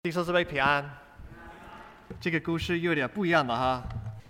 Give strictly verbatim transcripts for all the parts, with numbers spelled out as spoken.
弟兄姊妹平安。这个故事有点不一样了哈。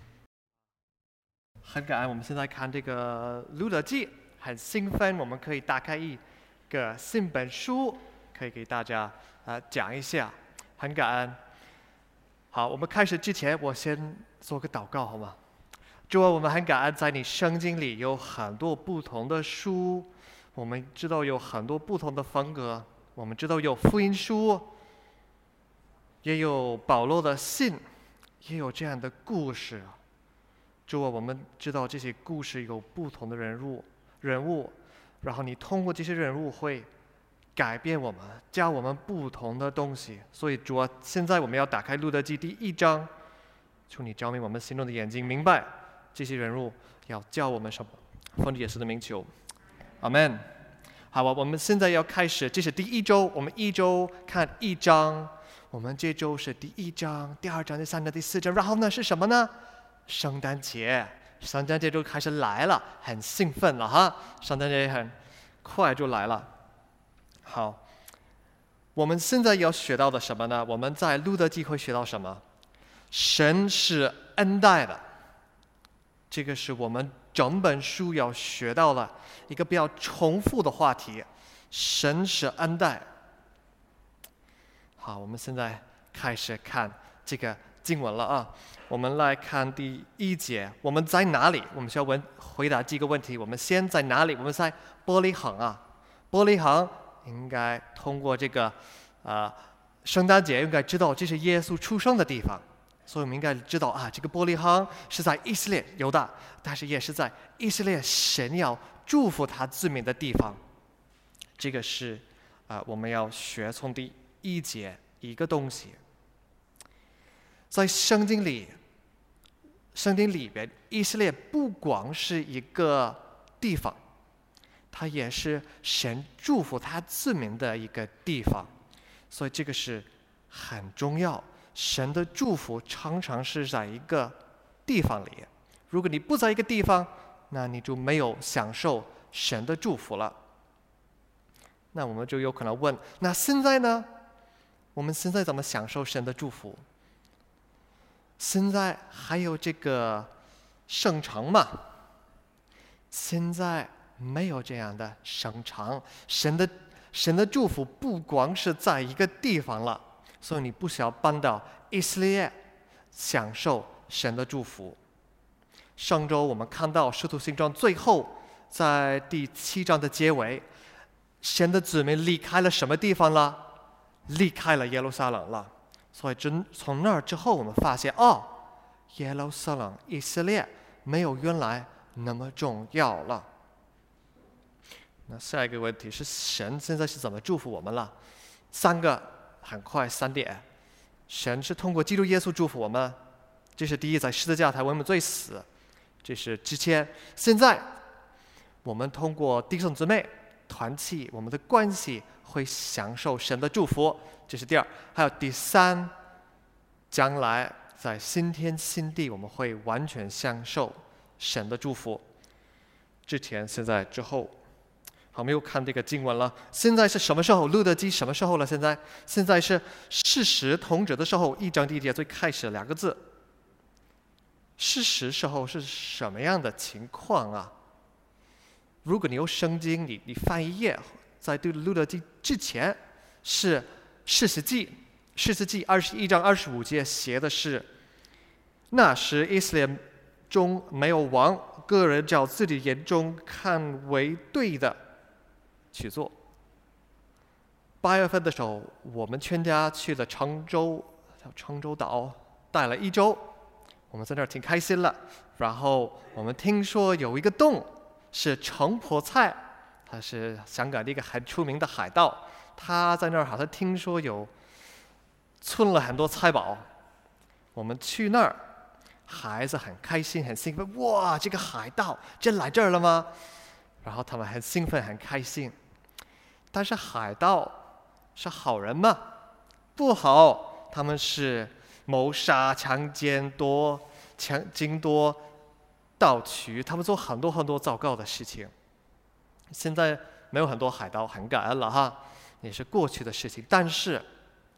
很感恩我们现在看这个路得记，很兴奋，我们可以打开一个新本书，可以给大家啊、呃、讲一下，很感恩。好，我们开始之前，我先做个祷告好吗？主啊，我们很感恩，在你圣经里有很多不同的书，我们知道有很多不同的风格，我们知道有福音书，也有保罗的信，也有这样的故事。主啊，我们知道这些故事有不同的人物，人物，然后你通过这些人物会改变我们，教我们不同的东西。所以主啊，现在我们要打开路得记第一章，求你照明我们心中的眼睛，明白这些人物要教我们什么。奉主耶稣的名求，阿们。好，我们现在要开始，这是第一周，我们一周看一章。我们这周是第一章、第二章、第三章、第四章，然后呢是什么呢？圣诞节，圣诞节就开始来了，很兴奋了哈！圣诞节很快就来了。好，我们现在要学到的什么呢？我们在路得记会学到什么？神是恩待的，这个是我们整本书要学到的一个比较重复的话题。神是恩待。好，我们现在开始看这个经文了啊。我们来看第一节，我们在哪里？我们需要问回答这个问题。我们先在哪里？我们在伯利恒啊。伯利恒应该通过这个呃圣诞节应该知道这是耶稣出生的地方，所以我们应该知道啊，这个伯利恒是在以色列犹大，但是也是在以色列神要祝福他子民的地方。这个是啊、呃、我们要学从第一节一个东西。在圣经里，圣经里边，以色列不光是一个地方，它也是神祝福他子民的一个地方，所以这个是很重要。神的祝福常常是在一个地方里，如果你不在一个地方，那你就没有享受神的祝福了。那我们就有可能问，那现在呢？我们现在怎么享受神的祝福？现在还有这个圣城吗？现在没有这样的圣城，神的神的祝福不光是在一个地方了，所以你不需要搬到以色列享受神的祝福。上周我们看到使徒行传最后在第七章的结尾，神的子民离开了什么地方了？离开了耶路撒冷了。所以从那儿之后，我们发现哦，耶路撒冷、以色列没有原来那么重要了。那下一个问题是，神现在是怎么祝福我们了？三个，很快三点。神是通过基督耶稣祝福我们，这是第一，在十字架他为我们罪死，这是之前。现在我们通过弟兄姊妹团契，我们的关系会享受神的祝福，这是第二。还有第三，将来在新天新地，我们会完全享受神的祝福。之前、现在、之后。好，没有看这个经文了。现在是什么时候？路得记什么时候了？现在，现在是事实同者的时候。一章第一节最开始两个字。事实时候是什么样的情况啊？如果你有圣经，你你翻一页，在对路得记之前是士师记，士师记二十一章二十五节写的是：那时以色列中没有王，个人照自己眼中看为对的去做。八月份的时候，我们全家去了常州，叫常州岛，待了一周。我们在那儿挺开心了。然后我们听说有一个洞是城婆菜，他是香港的一个很出名的海盗，他在那儿好像听说有存了很多财宝。我们去那儿，孩子很开心很兴奋，哇，这个海盗真来这儿了吗？然后他们很兴奋很开心。但是海盗是好人吗？不好，他们是谋杀、强奸、夺、强经夺、盗取，他们做很多很多糟糕的事情。现在没有很多海盗，很感恩了哈，也是过去的事情。但是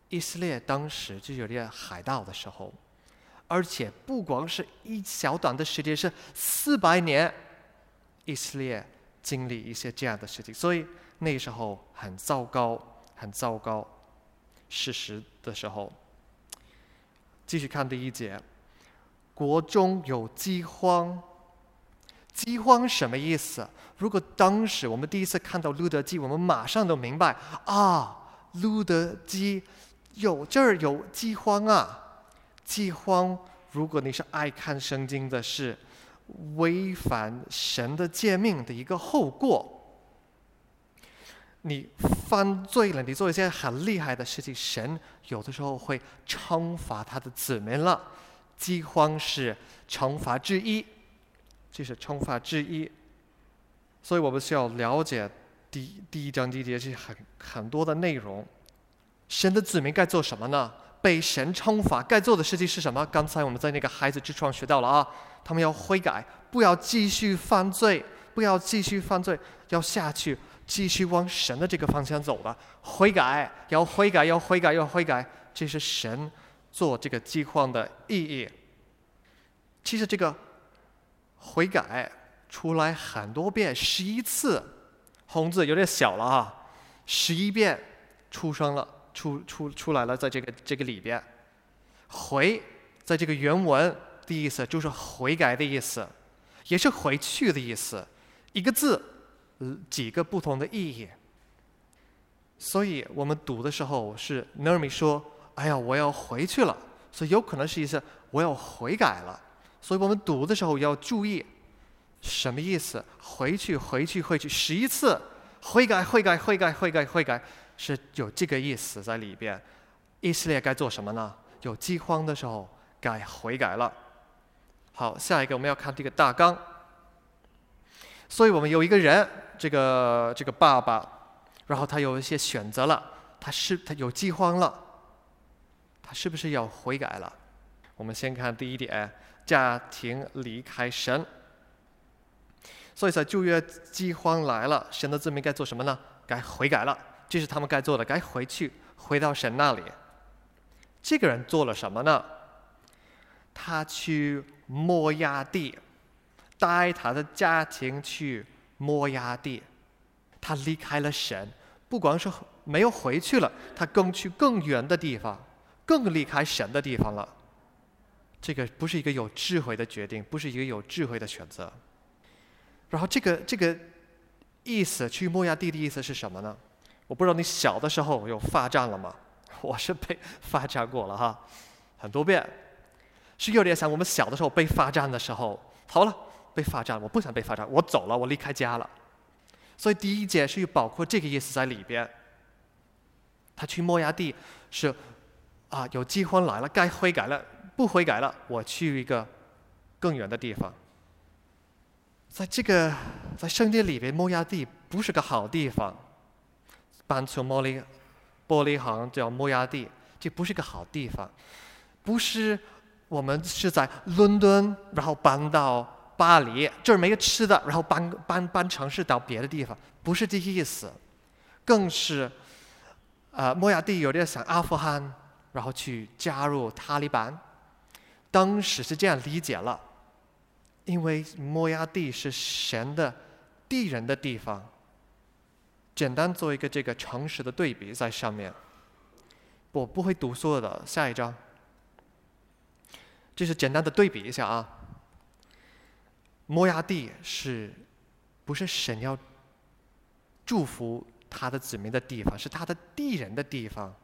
以色列当时就有点海盗的时候，而且不光是一小短的时间，是四百年，以色列经历一些这样的事情，所以那时候很糟糕，很糟糕。事实的时候，继续看第一节，国中有饥荒。饥荒什么意思？如果当时我们第一次看到路德记，我们马上都明白啊，路德记有这儿有饥荒啊。饥荒，如果你是爱看圣经的，是违反神的诫命的一个后果。你犯罪了，你做一些很厉害的事情，神有的时候会惩罚他的子民了。饥荒是惩罚之一，这是惩罚之一。所以我们需要了解第第一章第一节是很很多的内容。神的子民该做什么呢？被神惩罚该做的事情是什么？刚才我们在那个孩子之窗学到了啊，他们要悔改，不要继续犯罪，不要继续犯罪，要下去继续往神的这个方向走了。悔改，要悔改，要悔改，要悔改，这是神做这个饥荒的意义。其实这个悔改出来很多遍，十一次，红字有点小了啊，十一遍出生了，出出出来了，在这个这个里边，回在这个原文的意思就是悔改的意思，也是回去的意思，一个字，几个不同的意义。所以我们读的时候是 Nermi 说：“哎呀，我要回去了。”所以有可能是意思我要悔改了。所以我们读的时候要注意。什么意思？回去，回去，回去，十一次，悔改，悔改，悔改，悔改，悔改，是有这个意思在里边。以色列该做什么呢？有饥荒的时候该悔改了。好，下一个我们要看这个大纲。所以我们有一个人，这个这个爸爸，然后他有一些选择了，他是他有饥荒了，他是不是要悔改了？我们先看第一点，家庭离开神。所以在旧约饥荒来了，神的子民该做什么呢？该悔改了，这是他们该做的，该回去，回到神那里。这个人做了什么呢？他去摩押地，带他的家庭去摩押地。他离开了神，不光是没有回去了，他更去更远的地方，更离开神的地方了。这个不是一个有智慧的决定，不是一个有智慧的选择。然后这个这个意思，去摩押地的意思是什么呢？我不知道你小的时候有罚站了吗？我是被罚站过了哈，很多遍。是有点像我们小的时候被罚站的时候，好了，被罚站，我不想被罚站，我走了，我离开家了。所以第一节是有包括这个意思在里边。他去摩押地是啊，有饥荒来了，该悔改了，不悔改了，我去一个更远的地方。在这个在圣经里边，摩押地不是个好地方。搬从玻璃玻璃行叫摩押地，这不是个好地方。不是我们是在伦敦，然后搬到巴黎，这儿没有吃的，然后搬搬搬城市到别的地方，不是这个意思。更是，呃，摩押地有点像阿富汗，然后去加入塔利班。当时是这样理解了。因为摩押地是神的敌人的地方，简单做一个这个诚实的对比在上面。我不会读所有的，下一章。这是简单的对比一下啊。摩押地是不是神要祝福他的子民的地方？是他的敌人的地方。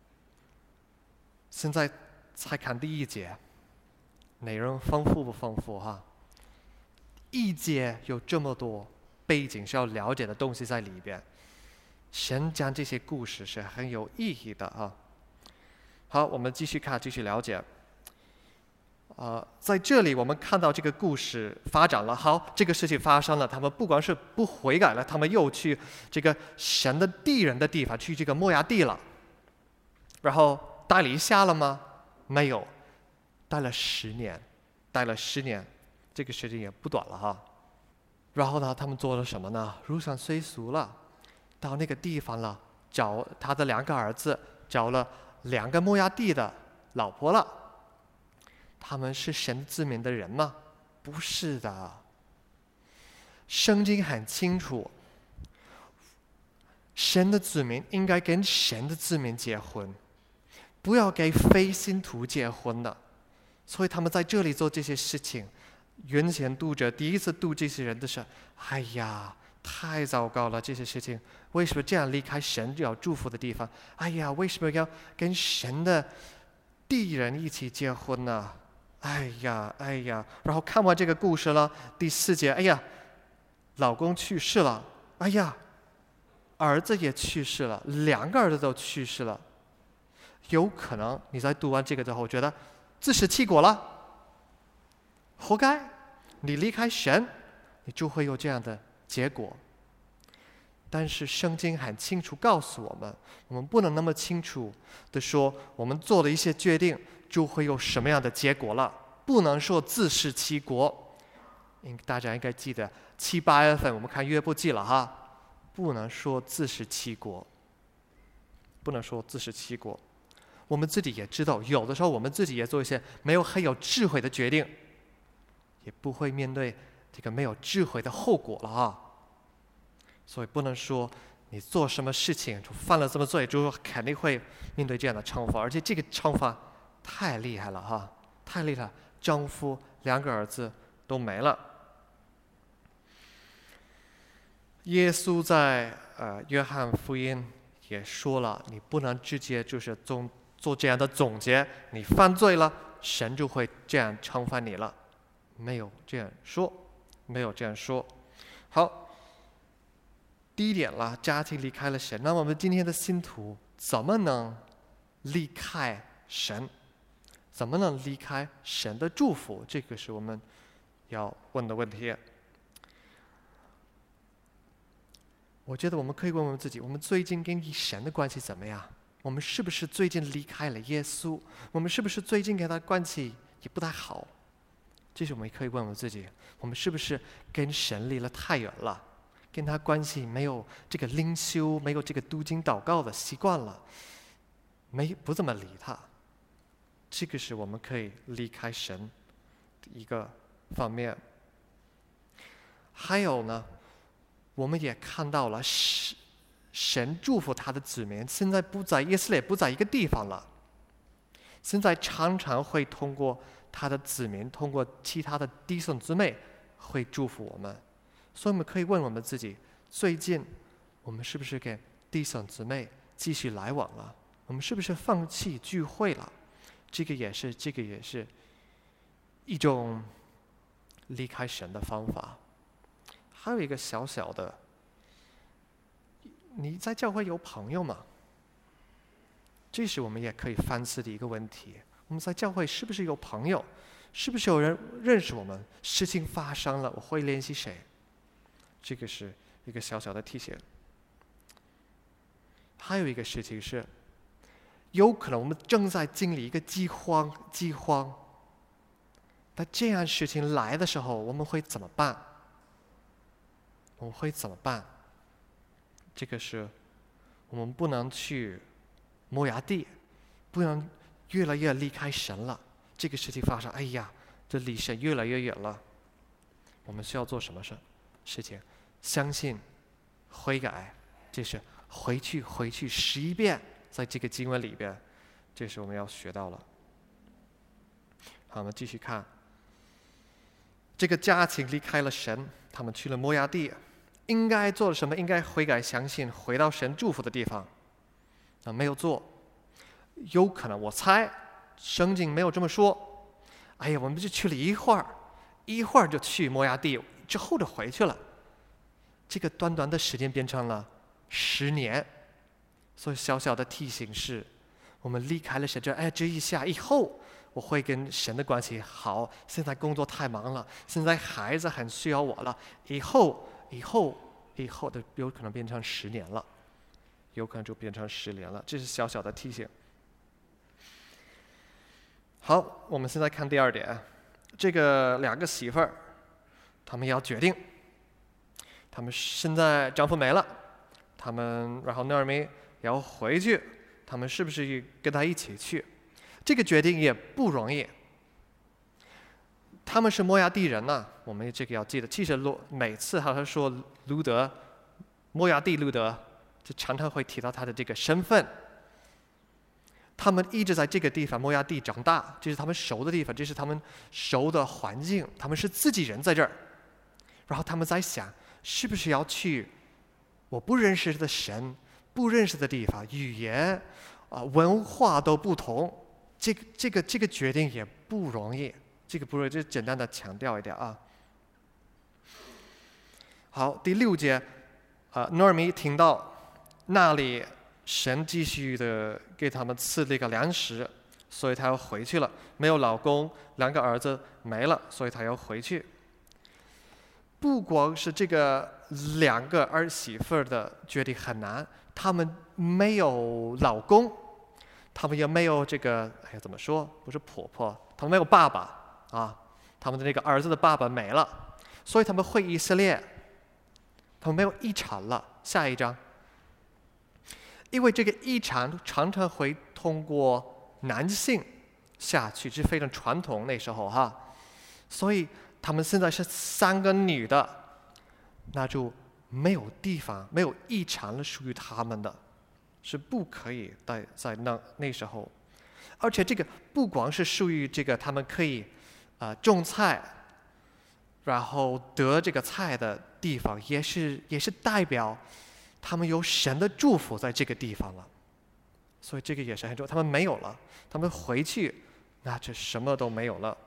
现在才看第一节，内容丰富不丰富哈？一节有这么多背景需要了解的东西在里边，神讲这些故事是很有意义的啊。好，我们继续看，继续了解。呃，在这里我们看到这个故事发展了，好，这个事情发生了，他们不光是不悔改了，他们又去这个神的敌人的地方，去这个摩押地了。然后待了一下了吗？没有，待了十年，待了十年。这个时间也不短了哈。然后呢，他们做了什么呢？入乡随俗了，到那个地方了，找他的两个儿子，找了两个摩押地的老婆了。他们是神子民的人吗？不是的。圣经很清楚，神的子民应该跟神的子民结婚，不要给非信徒结婚的。所以他们在这里做这些事情，原先读者第一次读这些人的时候，哎呀，太糟糕了！这些事情为什么这样离开神要祝福的地方？哎呀，为什么要跟神的地人一起结婚呢？哎呀，哎呀！然后看完这个故事了，第四节，哎呀，老公去世了，哎呀，儿子也去世了，两个儿子都去世了。有可能你在读完这个之后，觉得自食其果了，活该！你离开神，你就会有这样的结果。但是圣经很清楚告诉我们，我们不能那么清楚的说，我们做了一些决定就会有什么样的结果了，不能说自食其果。大家应该记得七八月份我们看约伯记了哈，不能说自食其果，不能说自食其果。我们自己也知道，有的时候我们自己也做一些没有很有智慧的决定，也不会面对这个没有智慧的后果了啊。所以不能说你做什么事情就犯了什么罪，就肯定会面对这样的惩罚，而且这个惩罚太厉害了哈，太厉害！丈夫两个儿子都没了。耶稣在呃约翰福音也说了，你不能直接就是总做这样的总结，你犯罪了，神就会这样惩罚你了，没有这样说，没有这样说。好。第一点了，家庭离开了神，那么我们今天的信徒怎么能离开神？怎么能离开神的祝福？这个是我们要问的问题。我觉得我们可以问问自己，我们最近跟神的关系怎么样？我们是不是最近离开了耶稣？我们是不是最近跟他关系也不太好？这是我们可以问问自己，我们是不是跟神离了太远了？跟他关系没有这个灵修，没有这个读经祷告的习惯了，没不这么理他，这个是我们可以离开神的一个方面。还有呢，我们也看到了神神祝福他的子民，现在不在以色列，不在一个地方了，现在常常会通过他的子民，通过其他的弟兄姊妹会祝福我们。所以我们可以问我们自己，最近我们是不是跟弟兄姊妹继续来往了？我们是不是放弃聚会了？这个也是，这个也是一种离开神的方法。还有一个小小的，你在教会有朋友吗？这是我们也可以反思的一个问题。我们在教会是不是有朋友？是不是有人认识我们？事情发生了，我会联系谁？这个是一个小小的提醒。还有一个事情是，有可能我们正在经历一个饥荒，饥荒。但这样事情来的时候，我们会怎么办？我们会怎么办？这个是我们不能去摩押地，不能越来越离开神了。这个事情发生，哎呀，这离神越来越远了。我们需要做什么事事情？相信悔改，这是回去回去十一遍，在这个经文里边，这是我们要学到了。好，我们继续看，这个家庭离开了神，他们去了摩押地，应该做了什么？应该悔改，相信，回到神祝福的地方。啊，没有做，有可能我猜圣经没有这么说。哎呀，我们就去了一会儿，一会儿就去摩押地，之后就回去了。这个短短的时间变成了十年，所以小小的提醒是，我们离开了神这，哎，这一下以后我会跟神的关系好。现在工作太忙了，现在孩子很需要我了，以后以后以后的有可能变成十年了，有可能就变成十年了。这是小小的提醒。好，我们现在看第二点，这个两个媳妇儿，他们要决定。他们现在丈夫没了，他们然后那儿没要回去他们是不是跟他一起去？这个决定也不容易。他们是摩押地人呢、啊，我们这个要记得。其实每次好像说路德，摩押地路德，就常常会提到他的这个身份。他们一直在这个地方摩押地长大，这是他们熟的地方，这是他们熟的环境，他们是自己人在这儿。然后他们在想，是不是要去我不认识的神、不认识的地方，语言啊、文化都不同，这个这个这个决定也不容易。这个不容易，就简单的强调一点啊。好，第六节，啊，诺尔米听到那里。神继续的给他们赐那个粮食，所以他要回去了。没有老公，两个儿子没了，所以他要回去。不光是这个两个儿媳妇的决定很难，他们没有老公，他们也没有这个，哎呀，怎么说？不是婆婆，他们没有爸爸啊，他们的那个儿子的爸爸没了，所以他们回以色列，他们没有遗产了。下一章。因为这个遗产常常会通过男性下去，这是非常传统那时候哈，所以他们现在是三个女的，那就没有地方，没有遗产了属于他们的，是不可以在在那那时候，而且这个不光是属于这个他们可以啊、呃、种菜，然后得这个菜的地方，也是也是代表。他们有神的祝福在这个地方了，所以这个也是很重要。他们没有了，他们回去，那就什么都没有了。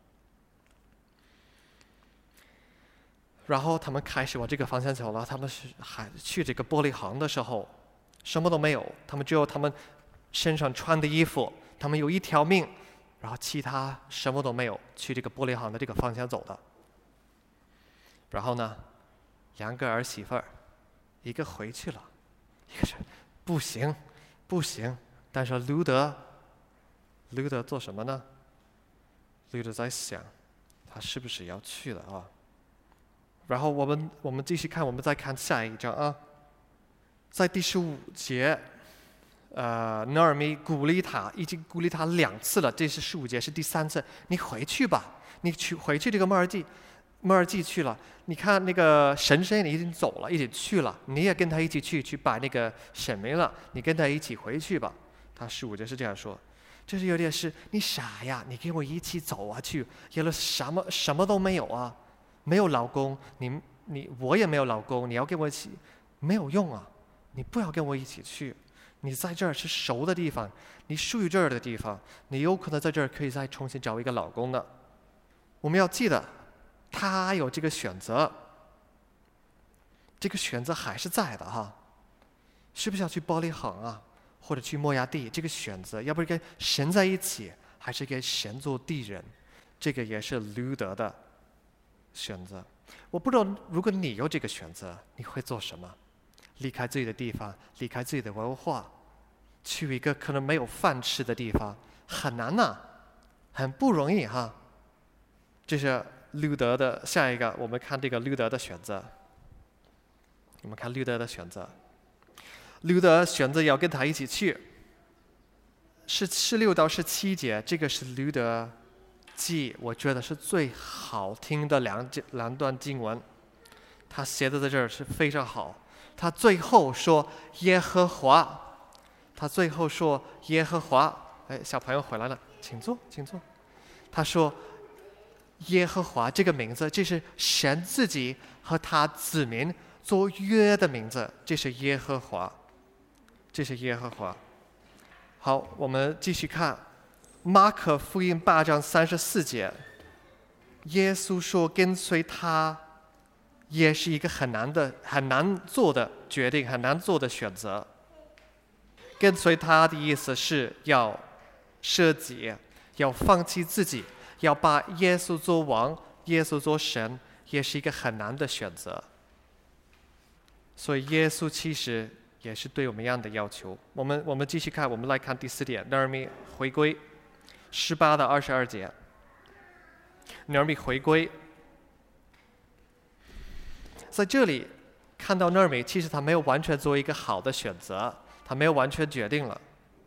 然后他们开始往这个方向走了。他们是还去这个玻璃行的时候，什么都没有，他们只有他们身上穿的衣服，他们有一条命，然后其他什么都没有。去这个玻璃行的这个方向走的。然后呢，两个儿媳妇儿。一个回去了，一个是不行，不行。但是路德，路德做什么呢？路德在想，他是不是要去了啊？然后我们我们继续看，我们再看下一章啊。在第十五节，呃，拿尔米鼓励他，已经鼓励他两次了。这是十五节，是第三次。你回去吧，你去回去这个摩尔地。摩尔记去了，你看那个神仙已经走了，已经去了，你也跟他一起去，去把那个审明了，你跟他一起回去吧。他十五节是这样说，就是有点是你傻呀，你跟我一起走啊去，原来什么什么都没有啊，没有老公，你你我也没有老公，你要跟我一起，没有用啊，你不要跟我一起去，你在这儿是熟的地方，你属于这儿的地方，你有可能在这儿可以再重新找一个老公的。我们要记得。他有这个选择，这个选择还是在的哈，是不是要去玻璃行啊，或者去摩押地？这个选择，要不是跟神在一起，还是跟神做敌人？这个也是路德的选择。我不知道，如果你有这个选择，你会做什么？离开自己的地方，离开自己的文化，去一个可能没有饭吃的地方，很难呐、啊，很不容易哈。这是。路德的下一个，我们看这个路德的选择。我们看路德的选择，路德选择要跟他一起去。是十六到十七节，这个是路德记，我觉得是最好听的两两段经文。他写的在这儿是非常好。他最后说耶和华，他最后说耶和华。哎，小朋友回来了，请坐，请坐。他说。耶和华这个名字，这是神自己和他子民做约的名字，这是耶和华，这是耶和华。好，我们继续看马可福音八章三十四节，耶稣说跟随他也是一个很难的、很难做的决定，很难做的选择。跟随他的意思是要舍己，要放弃自己。要把耶稣做王，耶稣做神，也是一个很难的选择。所以耶稣其实也是对我们一样的要求。我们我们继续看，我们来看第四点，拿尔米回归，十八到二十二节。拿尔米回归，在这里看到拿尔米，其实他没有完全做一个好的选择，他没有完全决定了。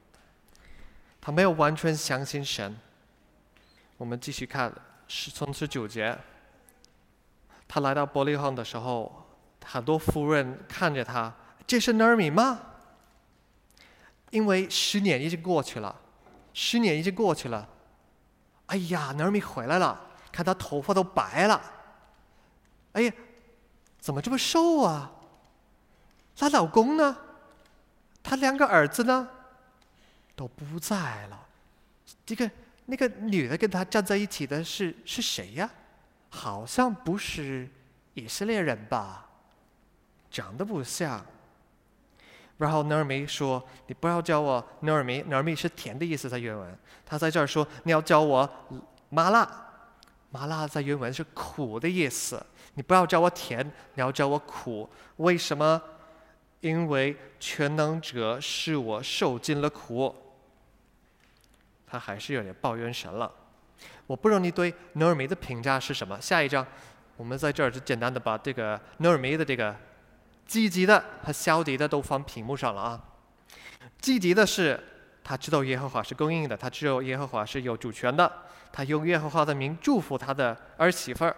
他没有完全相信神。我们继续看，是从十九节，他来到伯利恒的时候，很多妇人看着他，这是拿俄米吗？因为十年已经过去了，十年已经过去了。哎呀，拿俄米回来了，看他头发都白了。哎呀，怎么这么瘦啊？她老公呢？她两个儿子呢？都不在了。这个那个女的跟他站在一起的是是谁呀？好像不是以色列人吧？长得不像。然后拿俄米说：“你不要叫我拿俄米，拿俄米是甜的意思，在原文。他在这儿说你要叫我麻辣，麻辣在原文是苦的意思。你不要叫我甜，你要叫我苦。为什么？因为全能者使我受尽了苦。”他还是有点抱怨神了。我不知道你对拿俄米的评价是什么。下一章，我们在这儿就简单的把这个拿俄米的这个积极的和消极的都放屏幕上了啊。积极的是，他知道耶和华是供应的，他知道耶和华是有主权的，他用耶和华的名祝福他的儿媳妇儿。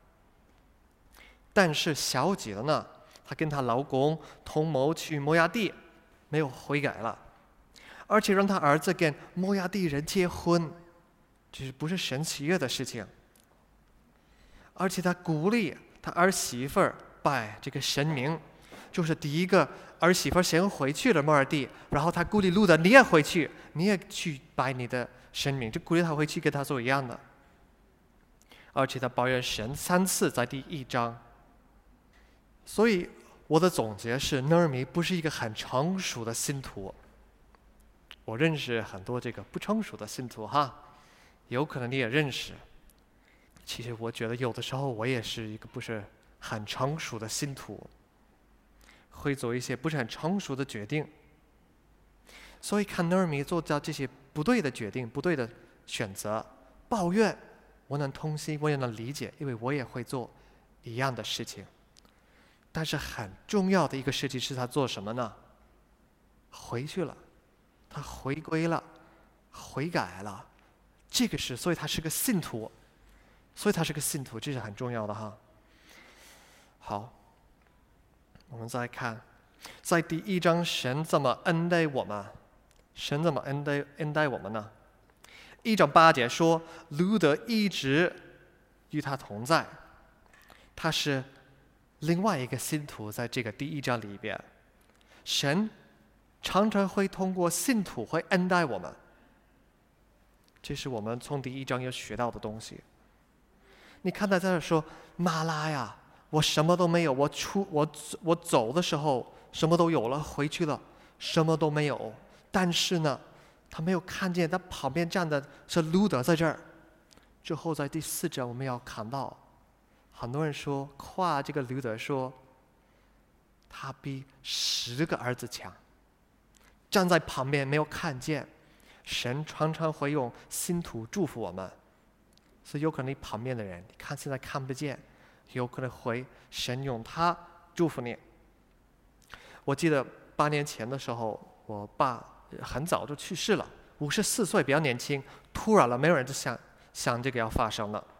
但是消极的呢，她跟她老公同谋去摩押地，没有悔改了，而且让她儿子跟摩押地人结婚，这不是神喜悦的事情。而且他鼓励他儿媳妇儿拜这个神明，就是第一个儿媳妇儿先回去了摩押地，然后他鼓励路德你也回去，你也去拜你的神明，就鼓励他回去跟他做一样的。而且他抱怨神三次，在第一章。所以我的总结是，拿俄米不是一个很成熟的信徒。我认识很多这个不成熟的信徒哈，有可能你也认识。其实我觉得有的时候我也是一个不是很成熟的信徒，会做一些不是很成熟的决定。所以看拿俄米做到这些不对的决定、不对的选择，抱怨，我能同心，我也能理解，因为我也会做一样的事情。但是很重要的一个事情是他做什么呢？回去了，他回归了，悔改了，这个是，所以他是个信徒，所以他是个信徒，这是很重要的哈。好，我们再看，在第一章神怎么恩待我们？神怎么恩待恩待我们呢？一章八节说，路德一直与他同在，他是另外一个信徒，在这个第一章里边，神常常会通过信徒会恩待我们，这是我们从第一章要学到的东西。你看他在这说，马拉呀，我什么都没有，我出我我走的时候什么都有了，回去了什么都没有，但是呢，他没有看见他旁边站的是路德在这儿。之后在第四章我们要看到，很多人说夸这个路德说，他比十个儿子强，站在旁边没有看见。神常常会用信徒祝福我们，所以有可能你旁边的人，你看现在看不见，有可能会神用他祝福你。我记得八年前的时候，我爸很早就去世了，五十四岁，比较年轻，突然了，没有人就想想这个要发生了。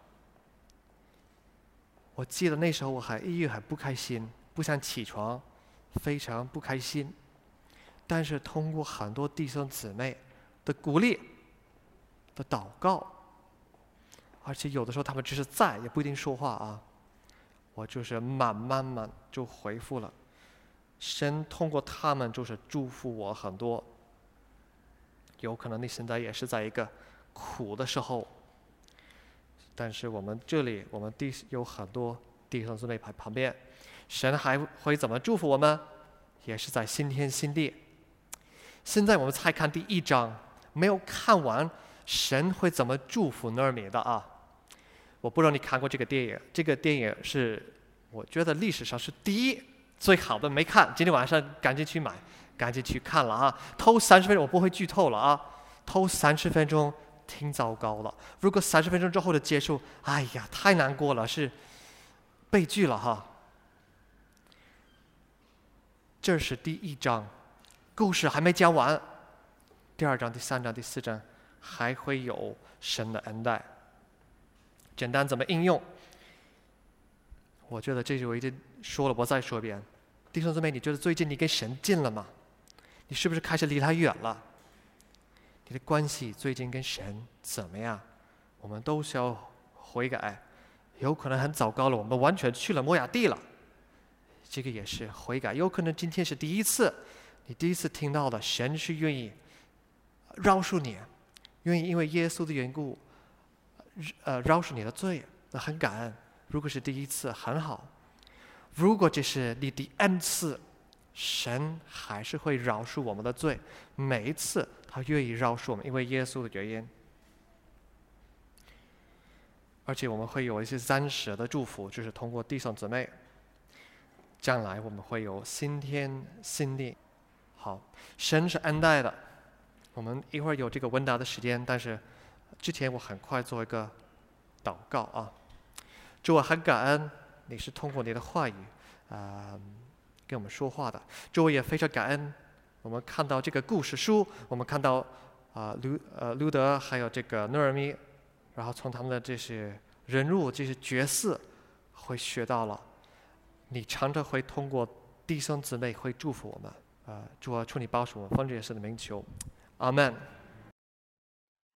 我记得那时候我还抑郁，很不开心，不想起床，非常不开心。但是通过很多弟兄姊妹的鼓励的祷告，而且有的时候他们只是在，也不一定说话啊，我就是慢慢慢就恢复了。神通过他们就是祝福我很多。有可能你现在也是在一个苦的时候，但是我们这里我们弟有很多弟兄姊妹在旁边，神还会怎么祝福我们？也是在新天新地。现在我们才看第一章，没有看完神会怎么祝福拿俄米的啊。我不知道你看过这个电影，这个电影是我觉得历史上是第一最好的，没看，今天晚上赶紧去买，赶紧去看了啊。头三十分钟我不会剧透了啊，头三十分钟挺糟糕了，如果三十分钟之后的结束，哎呀太难过了，是悲剧了哈。这是第一章，故事还没讲完， 第二章、第三章、第四章还会有神的恩待。简单怎么应用？我觉得这是我已经说了，我再说一遍。弟兄姊妹，你觉得最近你跟神近了吗？你是不是开始离他远了？你的关系最近跟神怎么样？我们都需要悔改，有可能很糟糕了，我们完全去了摩亚地了，这个也是悔改。有可能今天是第一次，你第一次听到的神是愿意饶恕你，愿意因为耶稣的缘故，呃，饶恕你的罪，那很感恩。如果是第一次，很好。如果这是你第 N 次，神还是会饶恕我们的罪，每一次他愿意饶恕我们，因为耶稣的原因。而且我们会有一些暂时的祝福，就是通过弟兄姊妹，将来我们会有新天新地。好，神是恩待的。我们一会儿有这个问答的时间，但是之前我很快做一个祷告啊。主，我很感恩你是通过你的话语啊、呃、跟我们说话的。主，我也非常感恩我们看到这个故事书，我们看到啊卢呃路德还有这个诺尔米，然后从他们的这些人物这些角色会学到了你常常会通过弟兄姊妹会祝福我们啊、呃、主啊，求你保守我们，奉主耶稣的名求，阿门。